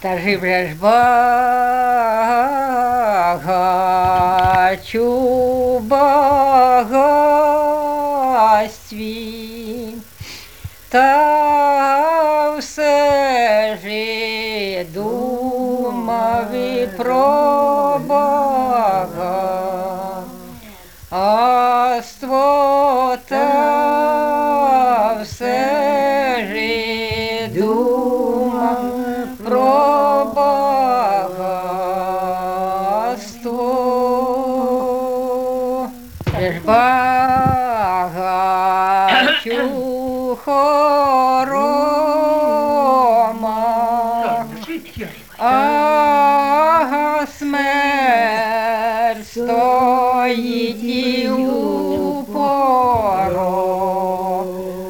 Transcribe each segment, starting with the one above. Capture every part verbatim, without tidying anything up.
Та жив же ж багач у багатстві, та все ж думав і про багатство, та все ж думав про багатство. Же ж багачу хоромах, а смерть стоїть і у порог.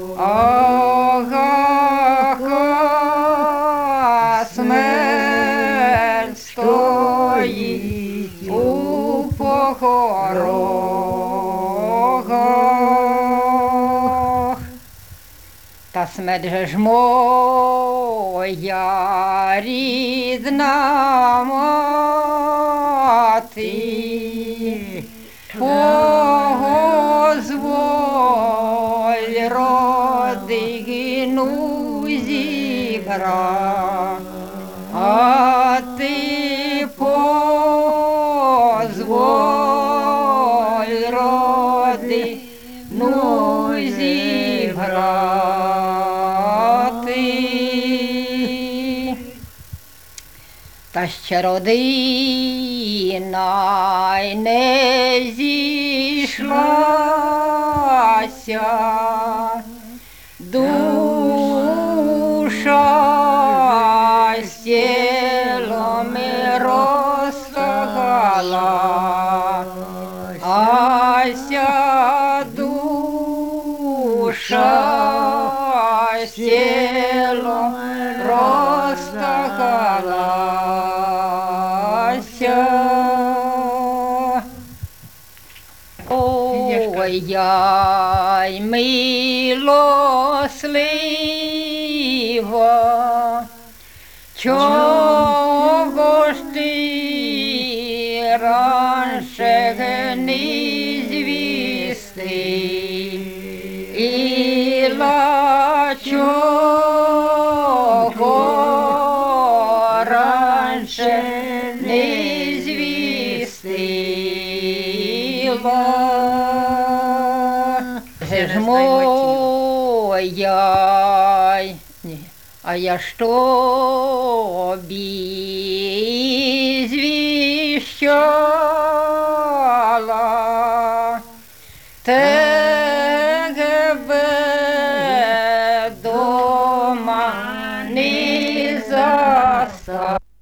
Ага, смерть стоїть у погорогах. Та смерть же ж моя рідна мати, позволь родину зібрати, а ти позволь родину зібрати. Та ще родина й не зійшлася, душа з тілом розсталась, ася душа з тілом розсталася. Ой, яй милослива, чого ж ти раніше не звістила, чого раніше не звістила. Це ж моя, а я ж тобі звіщала, тебе дома не застала.